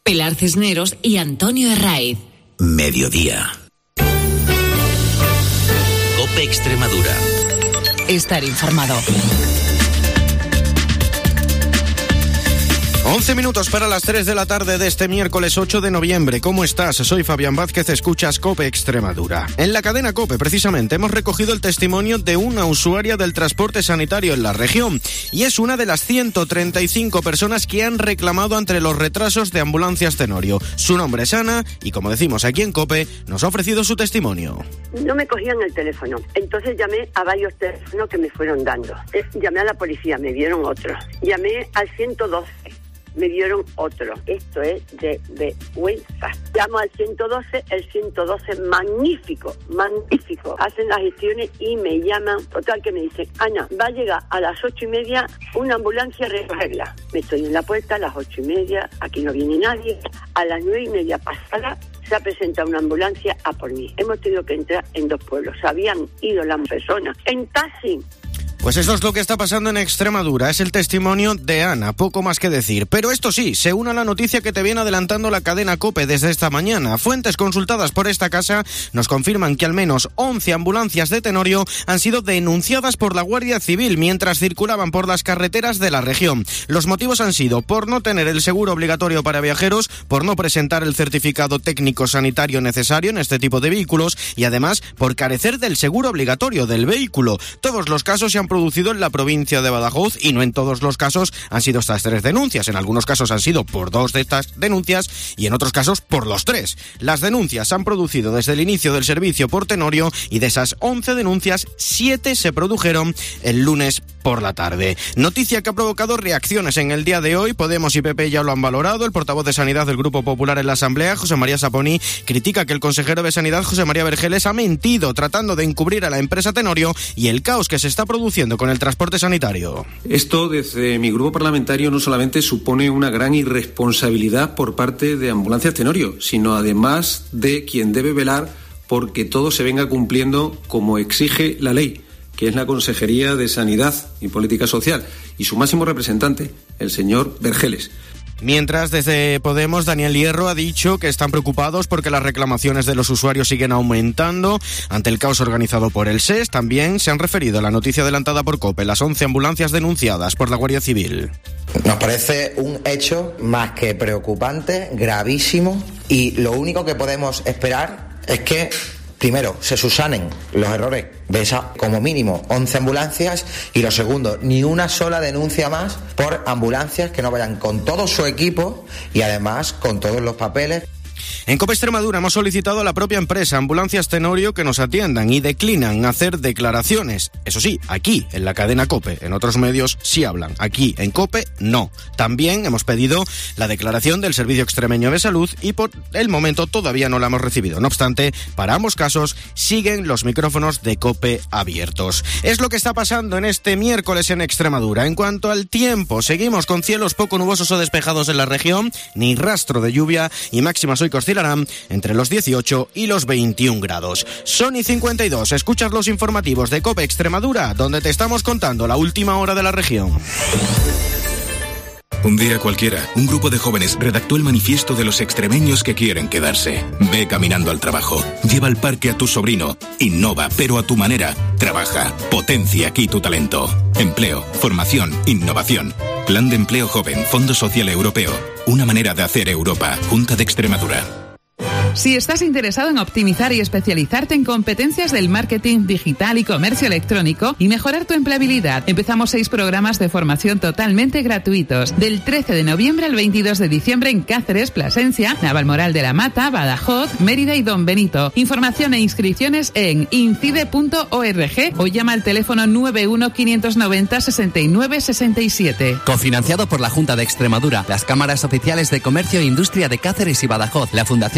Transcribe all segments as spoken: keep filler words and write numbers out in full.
Pilar Cisneros y Antonio Herraiz. Mediodía. COPE Extremadura. Estar informado. once minutos para las tres de la tarde de este miércoles ocho de noviembre. ¿Cómo estás? Soy Fabián Vázquez, escuchas COPE Extremadura. En la cadena COPE, precisamente, hemos recogido el testimonio de una usuaria del transporte sanitario en la región. Y es una de las ciento treinta y cinco personas que han reclamado ante los retrasos de Ambulancias Tenorio. Su nombre es Ana y, como decimos aquí en COPE, nos ha ofrecido su testimonio. No me cogían el teléfono. Entonces llamé a varios teléfonos que me fueron dando. Llamé a la policía, me dieron otro. Llamé al ciento doce. Me dieron otro. Esto es de vergüenza. Llamo al ciento doce, el ciento doce, magnífico, magnífico. Hacen las gestiones y me llaman. Total, que me dicen, Ana, va a llegar a las ocho y media una ambulancia a recogerla. Me estoy en la puerta a las ocho y media, aquí no viene nadie. A las nueve y media pasada se ha presentado una ambulancia a por mí. Hemos tenido que entrar en dos pueblos. Habían ido las personas en taxi. Pues eso es lo que está pasando en Extremadura, es el testimonio de Ana, poco más que decir. Pero esto sí, se une a la noticia que te viene adelantando la cadena COPE desde esta mañana. Fuentes consultadas por esta casa nos confirman que al menos once ambulancias de Tenorio han sido denunciadas por la Guardia Civil mientras circulaban por las carreteras de la región. Los motivos han sido por no tener el seguro obligatorio para viajeros, por no presentar el certificado técnico sanitario necesario en este tipo de vehículos y además por carecer del seguro obligatorio del vehículo. Todos los casos se han producido en la provincia de Badajoz y no en todos los casos han sido estas tres denuncias. En algunos casos han sido por dos de estas denuncias y en otros casos por los tres. Las denuncias se han producido desde el inicio del servicio por Tenorio y de esas once denuncias, siete se produjeron el lunes por la tarde. Noticia que ha provocado reacciones en el día de hoy. Podemos y P P ya lo han valorado. El portavoz de Sanidad del Grupo Popular en la Asamblea, José María Saponi, critica que el consejero de Sanidad, José María Vergeles, ha mentido tratando de encubrir a la empresa Tenorio y el caos que se está produciendo con el transporte sanitario. Esto, desde mi grupo parlamentario, no solamente supone una gran irresponsabilidad por parte de Ambulancias Tenorio, sino además de quien debe velar porque todo se venga cumpliendo como exige la ley, que es la Consejería de Sanidad y Política Social, y su máximo representante, el señor Vergeles. Mientras, desde Podemos, Daniel Hierro ha dicho que están preocupados porque las reclamaciones de los usuarios siguen aumentando ante el caos organizado por el S E S. También se han referido a la noticia adelantada por COPE, las once ambulancias denunciadas por la Guardia Civil. Nos parece un hecho más que preocupante, gravísimo, y lo único que podemos esperar es que primero, se subsanen los errores de esas, como mínimo, once ambulancias, y lo segundo, ni una sola denuncia más por ambulancias que no vayan con todo su equipo y además con todos los papeles. En COPE Extremadura hemos solicitado a la propia empresa Ambulancias Tenorio que nos atiendan y declinan hacer declaraciones. Eso sí, aquí, en la cadena COPE. En otros medios sí hablan. Aquí, en COPE, no. También hemos pedido la declaración del Servicio Extremeño de Salud y por el momento todavía no la hemos recibido. No obstante, para ambos casos siguen los micrófonos de COPE abiertos. Es lo que está pasando en este miércoles en Extremadura. En cuanto al tiempo, seguimos con cielos poco nubosos o despejados en la región, ni rastro de lluvia y máximas hoy que oscilarán entre los dieciocho y los veintiún grados. Son y cincuenta y dos, escuchas los informativos de COPE Extremadura, donde te estamos contando la última hora de la región. Un día cualquiera, un grupo de jóvenes redactó el manifiesto de los extremeños que quieren quedarse. Ve caminando al trabajo, lleva al parque a tu sobrino, innova, pero a tu manera. Trabaja, potencia aquí tu talento. Empleo, formación, innovación. Plan de Empleo Joven, Fondo Social Europeo. Una manera de hacer Europa. Junta de Extremadura. Si estás interesado en optimizar y especializarte en competencias del marketing digital y comercio electrónico y mejorar tu empleabilidad, empezamos seis programas de formación totalmente gratuitos. Del trece de noviembre al veintidós de diciembre en Cáceres, Plasencia, Navalmoral de la Mata, Badajoz, Mérida y Don Benito. Información e inscripciones en incide punto org o llama al teléfono nueve uno quinientos noventa sesenta y nueve sesenta y siete. Cofinanciado por la Junta de Extremadura, las cámaras oficiales de comercio e industria de Cáceres y Badajoz, la Fundación Incide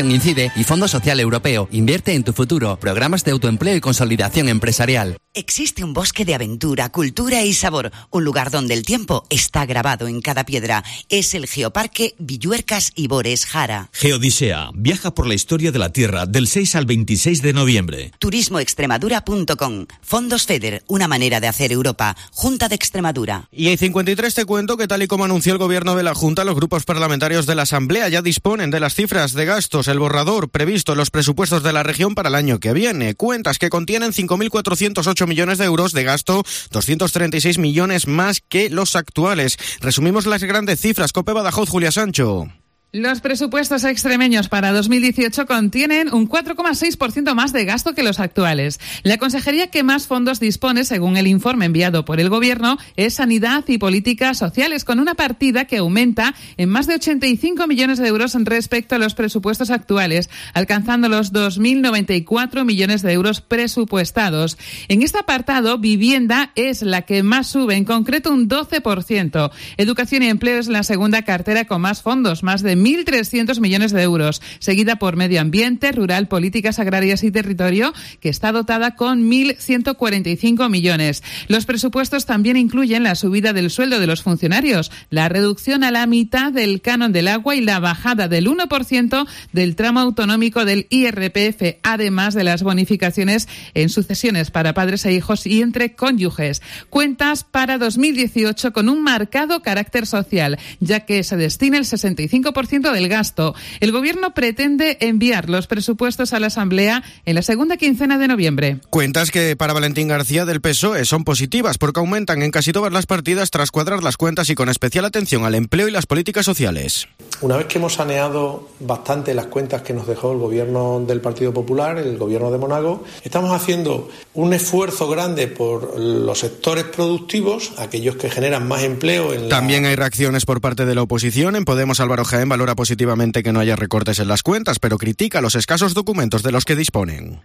B y Fondo Social Europeo. Invierte en tu futuro. Programas de autoempleo y consolidación empresarial. Existe un bosque de aventura, cultura y sabor. Un lugar donde el tiempo está grabado en cada piedra. Es el Geoparque Villuercas y Bores Jara. Geodisea. Viaja por la historia de la Tierra del seis al veintiséis de noviembre. turismo extremadura punto com. Fondos FEDER. Una manera de hacer Europa. Junta de Extremadura. Y en cincuenta y tres te cuento que tal y como anunció el gobierno de la Junta, los grupos parlamentarios de la Asamblea ya disponen de las cifras de gastos, el borrador previsto en los presupuestos de la región para el año que viene. Cuentas que contienen cinco mil cuatrocientos ocho millones de euros de gasto, doscientos treinta y seis millones más que los actuales. Resumimos las grandes cifras. COPE Badajoz, Julia Sancho. Los presupuestos extremeños para dos mil dieciocho contienen un cuatro coma seis por ciento más de gasto que los actuales. La consejería que más fondos dispone, según el informe enviado por el Gobierno, es Sanidad y Políticas Sociales, con una partida que aumenta en más de ochenta y cinco millones de euros respecto a los presupuestos actuales, alcanzando los dos mil noventa y cuatro millones de euros presupuestados. En este apartado, vivienda es la que más sube, en concreto un doce por ciento. Educación y empleo es la segunda cartera con más fondos, más de mil trescientos millones de euros, seguida por Medio Ambiente, Rural, Políticas Agrarias y Territorio, que está dotada con mil ciento cuarenta y cinco millones. Los presupuestos también incluyen la subida del sueldo de los funcionarios, la reducción a la mitad del canon del agua y la bajada del uno por ciento del tramo autonómico del I R P F, además de las bonificaciones en sucesiones para padres e hijos y entre cónyuges. Cuentas para dos mil dieciocho con un marcado carácter social, ya que se destina el sesenta y cinco por ciento del gasto. El Gobierno pretende enviar los presupuestos a la Asamblea en la segunda quincena de noviembre. Cuentas que para Valentín García del P S O E son positivas porque aumentan en casi todas las partidas tras cuadrar las cuentas y con especial atención al empleo y las políticas sociales. Una vez que hemos saneado bastante las cuentas que nos dejó el Gobierno del Partido Popular, el Gobierno de Monago, estamos haciendo un esfuerzo grande por los sectores productivos, aquellos que generan más empleo. En la... También hay reacciones por parte de la oposición. En Podemos, Álvaro Jaén valora positivamente que no haya recortes en las cuentas, pero critica los escasos documentos de los que disponen.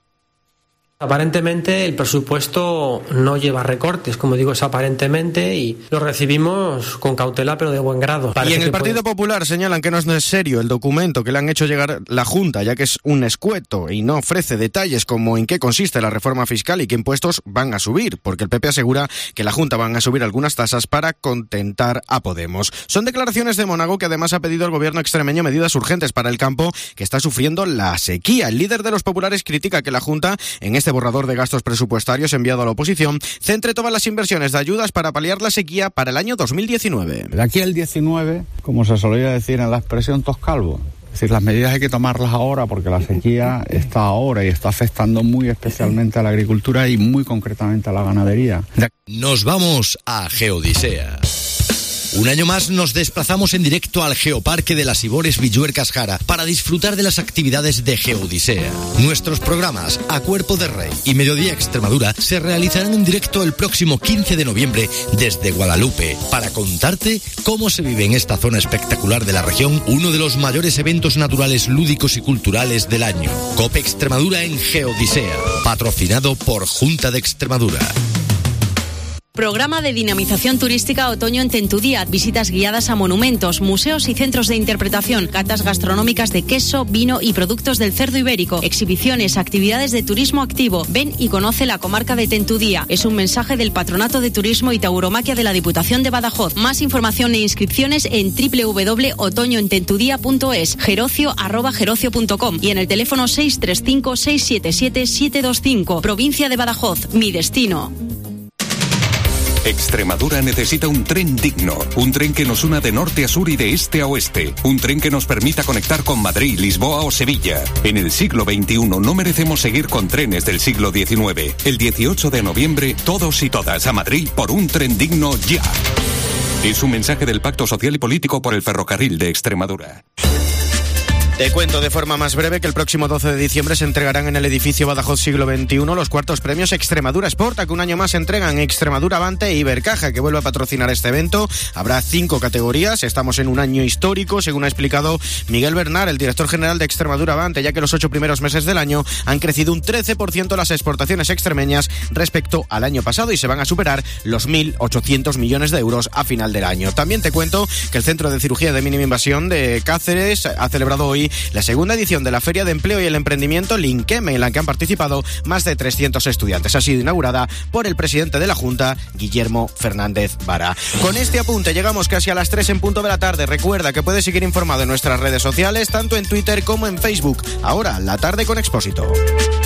Aparentemente el presupuesto no lleva recortes, como digo, es aparentemente, y lo recibimos con cautela pero de buen grado. Parece y en el Partido puede... Popular señalan que no es serio el documento que le han hecho llegar la Junta, ya que es un escueto y no ofrece detalles como en qué consiste la reforma fiscal y qué impuestos van a subir, porque el P P asegura que la Junta van a subir algunas tasas para contentar a Podemos. Son declaraciones de Monago, que además ha pedido al gobierno extremeño medidas urgentes para el campo, que está sufriendo la sequía. El líder de los populares critica que la Junta, en este borrador de gastos presupuestarios enviado a la oposición, centre todas las inversiones de ayudas para paliar la sequía para el año dos mil diecinueve. De aquí al diecinueve, como se solía decir en la expresión toscalvo, es decir, las medidas hay que tomarlas ahora porque la sequía está ahora y está afectando muy especialmente a la agricultura y muy concretamente a la ganadería. Nos vamos a Geodisea. Un año más nos desplazamos en directo al Geoparque de las Ibores Villuercas Jara para disfrutar de las actividades de Geodisea. Nuestros programas A Cuerpo de Rey y Mediodía Extremadura se realizarán en directo el próximo quince de noviembre desde Guadalupe para contarte cómo se vive en esta zona espectacular de la región uno de los mayores eventos naturales, lúdicos y culturales del año. COPE Extremadura en Geodisea, patrocinado por Junta de Extremadura. Programa de dinamización turística otoño en Tentudía, visitas guiadas a monumentos, museos y centros de interpretación, catas gastronómicas de queso, vino y productos del cerdo ibérico, exhibiciones, actividades de turismo activo. Ven y conoce la comarca de Tentudía. Es un mensaje del Patronato de Turismo y Tauromaquia de la Diputación de Badajoz. Más información e inscripciones en doble u doble u doble u punto otoño en tentudía punto es, gerocio arroba gerocio punto com y en el teléfono seis tres cinco, seis siete siete, siete dos cinco. Provincia de Badajoz, mi destino. Extremadura necesita un tren digno, un tren que nos una de norte a sur y de este a oeste, un tren que nos permita conectar con Madrid, Lisboa o Sevilla. En el siglo veintiuno no merecemos seguir con trenes del siglo diecinueve. El dieciocho de noviembre, todos y todas a Madrid por un tren digno ya. Es un mensaje del Pacto Social y Político por el Ferrocarril de Extremadura. Te cuento de forma más breve que el próximo doce de diciembre se entregarán en el edificio Badajoz Siglo veintiuno los cuartos premios Extremadura Exporta, que un año más se entregan Extremadura Avante e Ibercaja, que vuelve a patrocinar este evento. Habrá cinco categorías, estamos en un año histórico, según ha explicado Miguel Bernal, el director general de Extremadura Avante, ya que los ocho primeros meses del año han crecido un trece por ciento las exportaciones extremeñas respecto al año pasado y se van a superar los mil ochocientos millones de euros a final del año. También te cuento que el Centro de Cirugía de Mínima Invasión de Cáceres ha celebrado hoy hoy la segunda edición de la Feria de Empleo y el Emprendimiento Linkeme, en la que han participado más de trescientos estudiantes. Ha sido inaugurada por el presidente de la Junta, Guillermo Fernández Vara. Con este apunte llegamos casi a las tres en punto de la tarde. Recuerda que puedes seguir informado en nuestras redes sociales, tanto en Twitter como en Facebook. Ahora, la tarde con Expósito.